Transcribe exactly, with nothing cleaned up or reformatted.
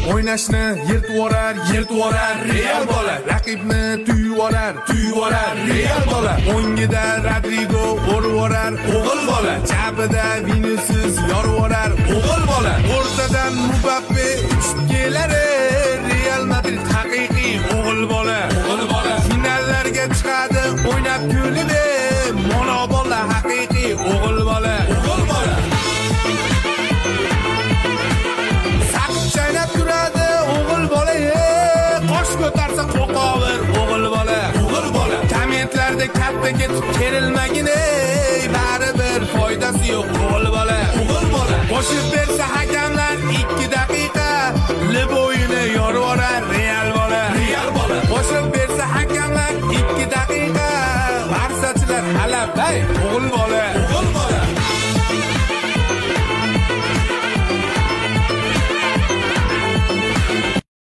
o'ynashni yirtvorar, yirtvorar Real bola, raqibni tuyvorar, tuyvorar Real bola. O'ngida Rodrigo urvorar, o'g'il bola, jabida Vinicius yorvorar, o'g'il bola. O'rtadan Mbappe uchib kelar, Real Madrid haqiqiy o'g'il bola, o'g'il bola. Finallarga chiqadi, o'ynab kulib, mono bola haqiqiy o'g'il bola, o'g'il bola. Saqib chaynab turadi o'g'il bola, qosh ko'tarsa qo'qovir o'g'il bola, o'g'il bola. Kommentlarda katta ketib kerilmagin, baribir foydasi yo'q o'g'il bola, o'g'il bola. Qo'shib bersa